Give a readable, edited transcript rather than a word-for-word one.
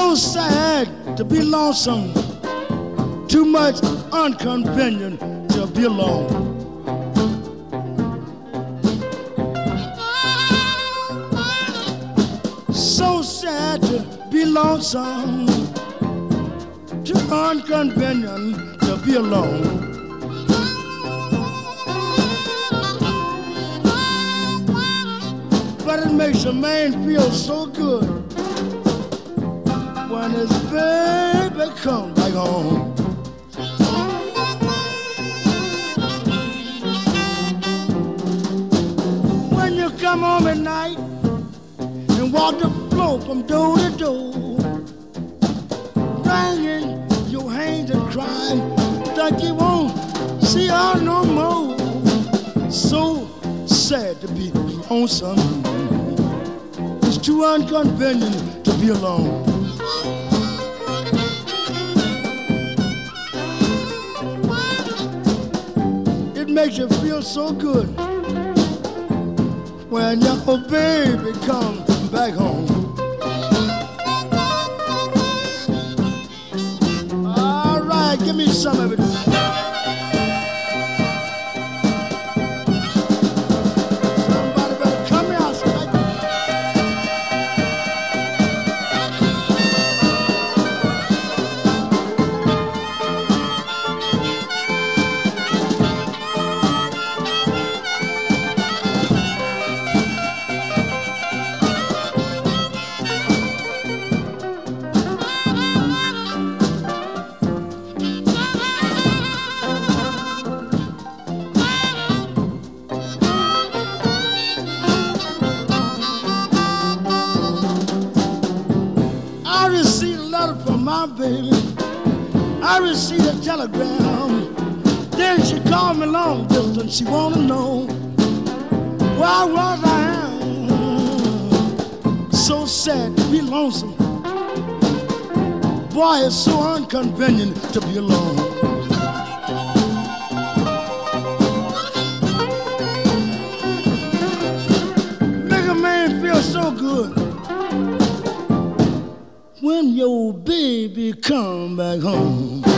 So sad to be lonesome, too much inconvenient to be alone. So sad to be lonesome, too inconvenient to be alone. But it makes a man feel so good when his baby comes back home. When you come home at night and walk the floor from door to door, wringing your hands and crying like you won't see her no more. So sad to be lonesome, it's too inconvenient to be alone. It makes you feel so good when your baby comes back home. All right, give me some of it. Baby, I received a telegram. Then she called me long distance. She wanna know where was I am. So sad to be lonesome. Boy, it's so inconvenient to be alone. Make a man feel so good when your baby come back home.